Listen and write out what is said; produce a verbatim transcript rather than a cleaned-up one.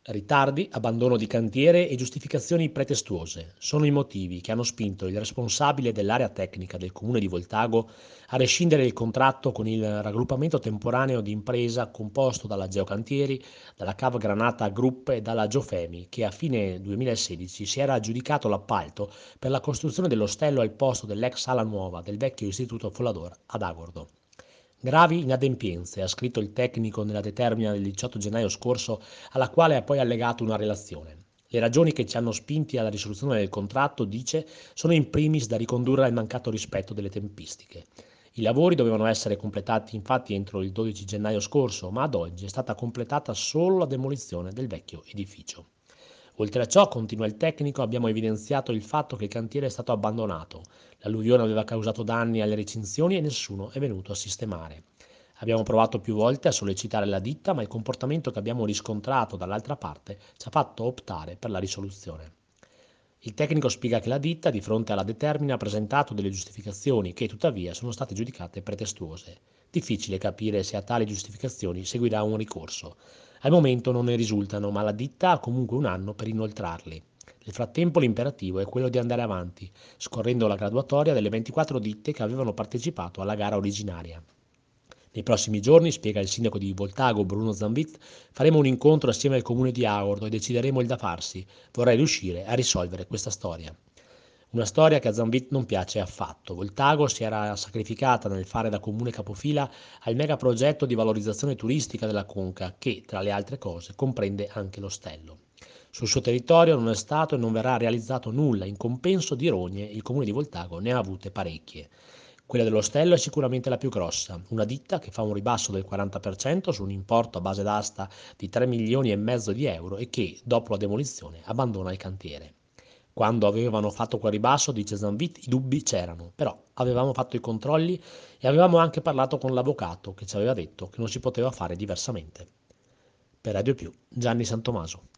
Ritardi, abbandono di cantiere e giustificazioni pretestuose sono i motivi che hanno spinto il responsabile dell'area tecnica del comune di Voltago a rescindere il contratto con il raggruppamento temporaneo di impresa composto dalla Geocantieri, dalla Cav Granata Group e dalla Geofemi, che a fine duemilasedici si era aggiudicato l'appalto per la costruzione dell'ostello al posto dell'ex sala nuova del vecchio istituto Follador ad Agordo. Gravi inadempienze, ha scritto il tecnico nella determina del diciotto gennaio scorso, alla quale ha poi allegato una relazione. Le ragioni che ci hanno spinti alla risoluzione del contratto, dice, sono in primis da ricondurre al mancato rispetto delle tempistiche. I lavori dovevano essere completati infatti entro il dodici gennaio scorso, ma ad oggi è stata completata solo la demolizione del vecchio edificio. Oltre a ciò, continua il tecnico, abbiamo evidenziato il fatto che il cantiere è stato abbandonato. L'alluvione aveva causato danni alle recinzioni e nessuno è venuto a sistemare. Abbiamo provato più volte a sollecitare la ditta, ma il comportamento che abbiamo riscontrato dall'altra parte ci ha fatto optare per la risoluzione. Il tecnico spiega che la ditta, di fronte alla determina, ha presentato delle giustificazioni che tuttavia sono state giudicate pretestuose. Difficile capire se a tali giustificazioni seguirà un ricorso. Al momento non ne risultano, ma la ditta ha comunque un anno per inoltrarli. Nel frattempo l'imperativo è quello di andare avanti, scorrendo la graduatoria delle ventiquattro ditte che avevano partecipato alla gara originaria. Nei prossimi giorni, spiega il sindaco di Voltago Bruno Zambit, faremo un incontro assieme al comune di Agordo e decideremo il da farsi. Vorrei riuscire a risolvere questa storia. Una storia che a Zambit non piace affatto. Voltago si era sacrificata nel fare da comune capofila al mega progetto di valorizzazione turistica della Conca che, tra le altre cose, comprende anche l'ostello. Sul suo territorio non è stato e non verrà realizzato nulla, in compenso di rogne il comune di Voltago ne ha avute parecchie. Quella dell'ostello è sicuramente la più grossa, una ditta che fa un ribasso del quaranta per cento su un importo a base d'asta di tre milioni e mezzo di euro e che, dopo la demolizione, abbandona il cantiere. Quando avevano fatto quel ribasso, dice Zanvit, i dubbi c'erano, però avevamo fatto i controlli e avevamo anche parlato con l'avvocato che ci aveva detto che non si poteva fare diversamente. Per Radio Più, Gianni Santomaso.